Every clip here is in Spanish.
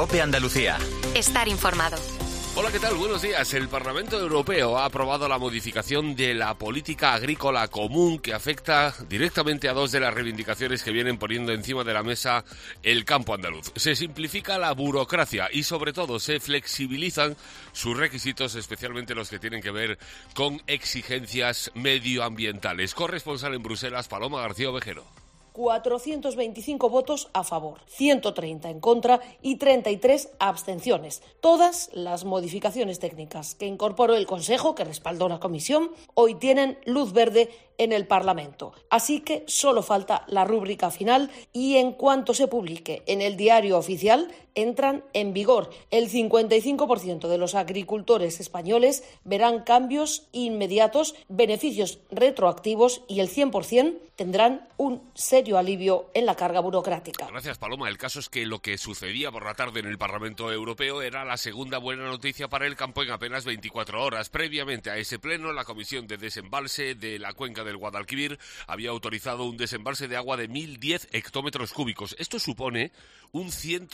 COPE Andalucía. Estar informado. Hola, ¿qué tal? Buenos días. El Parlamento Europeo ha aprobado la modificación de la política agrícola común que afecta directamente a dos de las reivindicaciones que vienen poniendo encima de la mesa el campo andaluz. Se simplifica la burocracia y, sobre todo, se flexibilizan sus requisitos, especialmente los que tienen que ver con exigencias medioambientales. Corresponsal en Bruselas, Paloma García Ovejero. 425 votos a favor, 130 en contra y 33 abstenciones. Todas las modificaciones técnicas que incorporó el Consejo, que respaldó la Comisión, hoy tienen luz verde en el Parlamento. Así que solo falta la rúbrica final y en cuanto se publique en el Diario Oficial entran en vigor. El 55% de los agricultores españoles verán cambios inmediatos, beneficios retroactivos y el 100% tendrán un serio alivio en la carga burocrática. Gracias, Paloma. El caso es que lo que sucedía por la tarde en el Parlamento Europeo era la segunda buena noticia para el campo en apenas 24 horas. Previamente a ese pleno, la Comisión de Desembalse de la Cuenca del Guadalquivir había autorizado un desembalse de agua de 1.010 hectómetros cúbicos. Esto supone un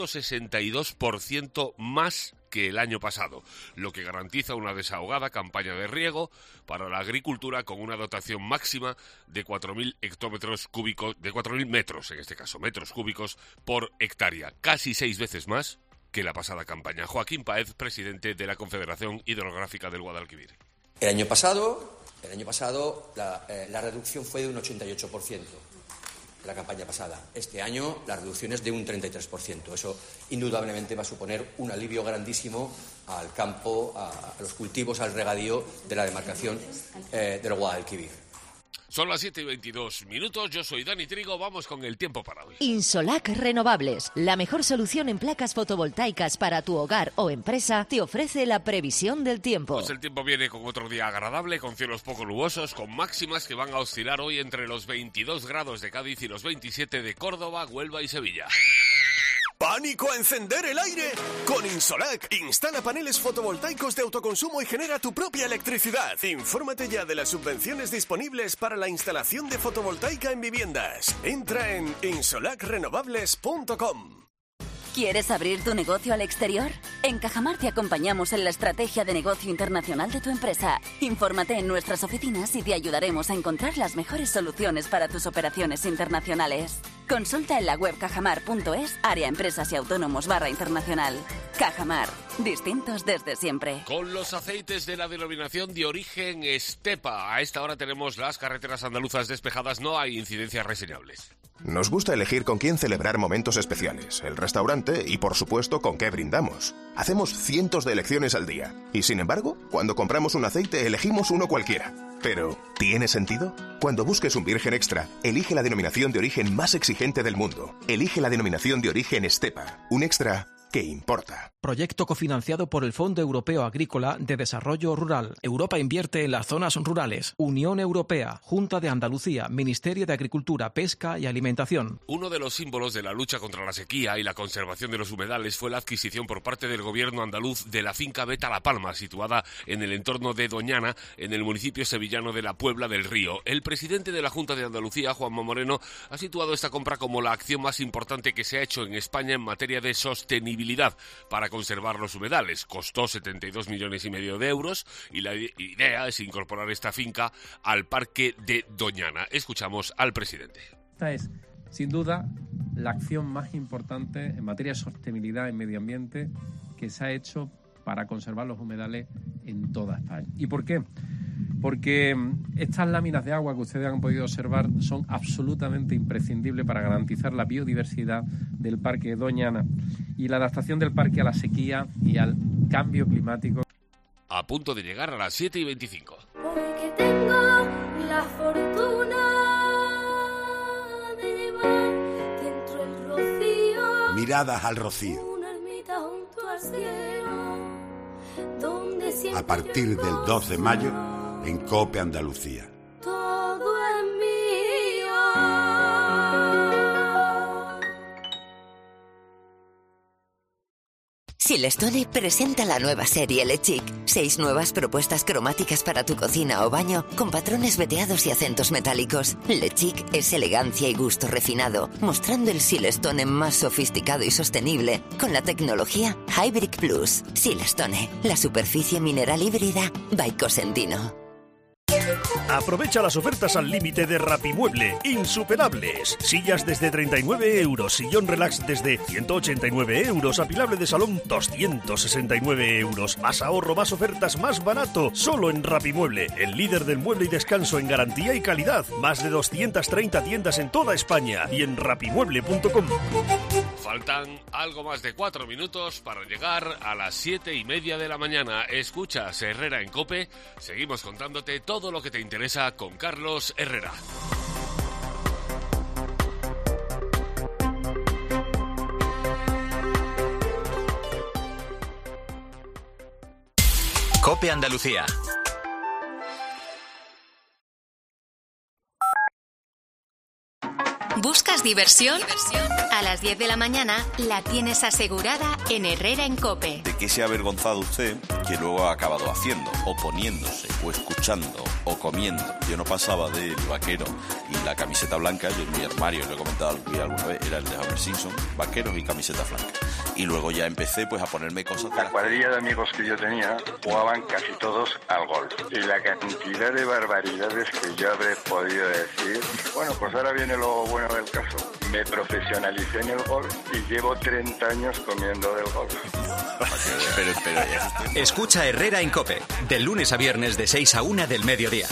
162% más que el año pasado, lo que garantiza una desahogada campaña de riego para la agricultura con una dotación máxima de 4.000 hectómetros cúbicos, de 4.000 metros, en este caso, metros cúbicos por hectárea, casi 6 veces más que la pasada campaña. Joaquín Páez, presidente de la Confederación Hidrográfica del Guadalquivir. El año pasado la reducción fue de un 88%. La campaña pasada. Este año la reducción es de un 33%. Eso indudablemente va a suponer un alivio grandísimo al campo, a los cultivos, al regadío de la demarcación del Guadalquivir. Son las 7:22. Yo soy Dani Trigo. Vamos con el tiempo para hoy. Insolac Renovables, la mejor solución en placas fotovoltaicas para tu hogar o empresa, te ofrece la previsión del tiempo. Pues el tiempo viene con otro día agradable, con cielos poco nubosos, con máximas que van a oscilar hoy entre los 22 grados de Cádiz y los 27 de Córdoba, Huelva y Sevilla. ¡Pánico a encender el aire! Con Insolac, instala paneles fotovoltaicos de autoconsumo y genera tu propia electricidad. Infórmate ya de las subvenciones disponibles para la instalación de fotovoltaica en viviendas. Entra en insolacrenovables.com. ¿Quieres abrir tu negocio al exterior? En Cajamar te acompañamos en la estrategia de negocio internacional de tu empresa. Infórmate en nuestras oficinas y te ayudaremos a encontrar las mejores soluciones para tus operaciones internacionales. Consulta en la web cajamar.es, área empresas y autónomos /internacional. Cajamar, distintos desde siempre. Con los aceites de la denominación de origen Estepa. A esta hora tenemos las carreteras andaluzas despejadas, no hay incidencias reseñables. Nos gusta elegir con quién celebrar momentos especiales, el restaurante y, por supuesto, con qué brindamos. Hacemos cientos de elecciones al día y, sin embargo, cuando compramos un aceite elegimos uno cualquiera. Pero, ¿tiene sentido? Cuando busques un virgen extra, elige la denominación de origen más exigente del mundo. Elige la denominación de origen Estepa, un extra que importa. Proyecto cofinanciado por el Fondo Europeo Agrícola de Desarrollo Rural. Europa invierte en las zonas rurales. Unión Europea, Junta de Andalucía, Ministerio de Agricultura, Pesca y Alimentación. Uno de los símbolos de la lucha contra la sequía y la conservación de los humedales fue la adquisición por parte del gobierno andaluz de la finca Beta La Palma, situada en el entorno de Doñana, en el municipio sevillano de la Puebla del Río. El presidente de la Junta de Andalucía, Juanma Moreno, ha situado esta compra como la acción más importante que se ha hecho en España en materia de sostenibilidad para conservar los humedales. Costó 72,5 millones de euros y la idea es incorporar esta finca al parque de Doñana. Escuchamos al presidente. Esta es, sin duda, la acción más importante en materia de sostenibilidad en medio ambiente que se ha hecho para conservar los humedales en toda España. ¿Y por qué? Porque estas láminas de agua que ustedes han podido observar son absolutamente imprescindibles para garantizar la biodiversidad del Parque de Doñana y la adaptación del parque a la sequía y al cambio climático. A punto de llegar a las 7:25. Porque tengo la fortuna de llevar dentro el rocío. Miradas al rocío. Una ermita junto al cielo, donde siempre a partir del 2 de mayo en COPE Andalucía. Todo es mío. Silestone presenta la nueva serie Le Chic. 6 nuevas propuestas cromáticas para tu cocina o baño con patrones veteados y acentos metálicos. Le Chic es elegancia y gusto refinado, mostrando el Silestone más sofisticado y sostenible con la tecnología Hybrid Plus. Silestone, la superficie mineral híbrida by Cosentino. Aprovecha las ofertas al límite de Rapimueble, insuperables. Sillas desde 39 euros, sillón relax desde 189 euros, apilable de salón 269 euros. Más ahorro, más ofertas, más barato. Solo en Rapimueble, el líder del mueble y descanso en garantía y calidad. Más de 230 tiendas en toda España y en rapimueble.com. Faltan algo más de 4 minutos para llegar a las 7:30 de la mañana. Escuchas Herrera en COPE. Seguimos contándote todo lo que te interesa con Carlos Herrera. COPE Andalucía. ¿Buscas diversión? A las 10 de la mañana la tienes asegurada en Herrera en COPE. ¿De qué se ha avergonzado usted que luego ha acabado haciendo, o poniéndose, o escuchando, o comiendo? Yo no pasaba del vaquero y la camiseta blanca. Yo en mi armario, lo he comentado alguna vez, era el de Homer Simpson, vaqueros y camiseta blanca. Y luego ya empecé pues a ponerme cosas... La cuadrilla de amigos que yo tenía jugaban casi todos al golf. Y la cantidad de barbaridades que yo habré podido decir... Bueno, pues ahora viene lo bueno del caso. Me profesionalicé en el golf y llevo 30 años comiendo del golf. Escucha Herrera en COPE, de lunes a viernes de 6 a 1 del mediodía.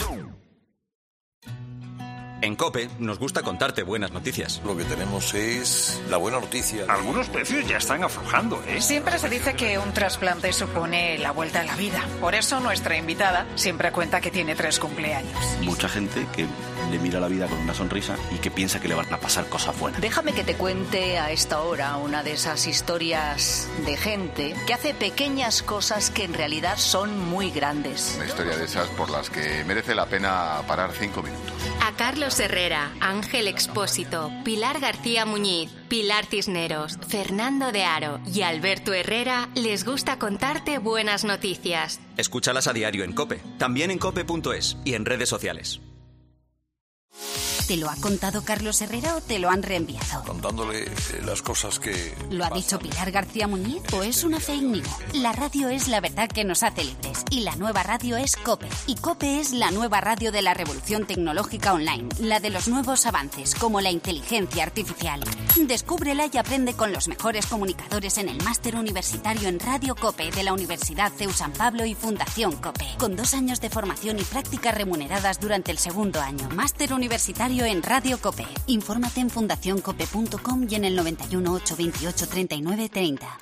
En COPE nos gusta contarte buenas noticias. Lo que tenemos es la buena noticia. Algunos precios ya están aflojando, ¿eh? Siempre se dice que un trasplante supone la vuelta a la vida. Por eso nuestra invitada siempre cuenta que tiene 3 cumpleaños. Mucha gente que le mira la vida con una sonrisa y que piensa que le van a pasar cosas buenas. Déjame que te cuente a esta hora una de esas historias de gente que hace pequeñas cosas que en realidad son muy grandes. Una historia de esas por las que merece la pena parar 5 minutos. A Carlos Herrera, Ángel Expósito, Pilar García Muñiz, Pilar Cisneros, Fernando de Aro y Alberto Herrera les gusta contarte buenas noticias. Escúchalas a diario en COPE, también en cope.es y en redes sociales. ¿Te lo ha contado Carlos Herrera o te lo han reenviado? Contándole las cosas que... ¿Lo ha dicho Pilar García Muñiz o es una fake news? La radio es la verdad que nos hace libres y la nueva radio es COPE. Y COPE es la nueva radio de la revolución tecnológica online, la de los nuevos avances como la inteligencia artificial. Descúbrela y aprende con los mejores comunicadores en el máster universitario en Radio COPE de la Universidad CEU San Pablo y Fundación COPE, con 2 años de formación y prácticas remuneradas durante el segundo año. Máster universitario en Radio COPE. Infórmate en fundacioncope.com y en el 91 828 39 30.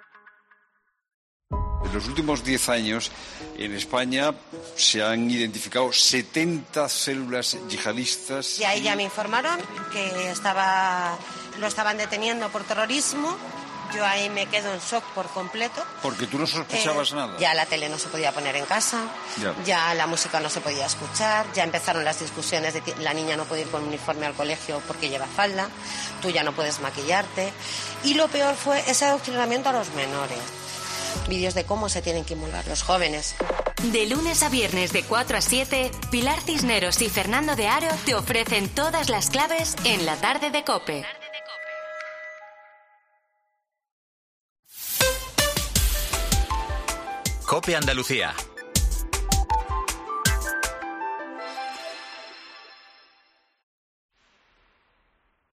En los últimos 10 años, en España se han identificado 70 células yihadistas. Y ahí ya me informaron que lo estaban deteniendo por terrorismo. Yo ahí me quedo en shock por completo. Porque tú no sospechabas nada. Ya la tele no se podía poner en casa, ya la música no se podía escuchar, ya empezaron las discusiones de que la niña no puede ir con uniforme al colegio porque lleva falda, tú ya no puedes maquillarte. Y lo peor fue ese adoctrinamiento a los menores. Vídeos de cómo se tienen que inmolar los jóvenes. De lunes a viernes de 4 a 7, Pilar Cisneros y Fernando de Aro te ofrecen todas las claves en la tarde de COPE. COPE Andalucía,